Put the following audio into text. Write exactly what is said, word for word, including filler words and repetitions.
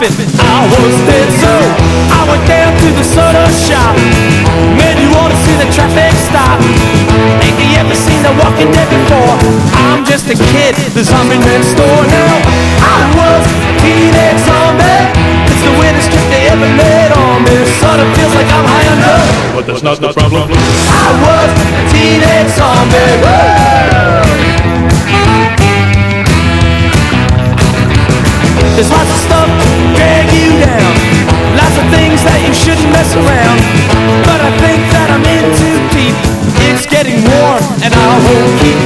laughing. I was dead, so I went down to the soda shop. Man, you ought to see the traffic stop. Ain't you ever seen a Walking Dead before? I'm just a kid, the zombie next door. Now I was a teenage zombie. It's the weirdest trick they ever made on me. Sort of feels like I'm high enough, But that's not the problem. I was a teenage zombie. Woo! There's lots of stuff to drag you down, lots of things that you shouldn't mess around. But I think that I'm in too deep. It's getting warm and I won't keep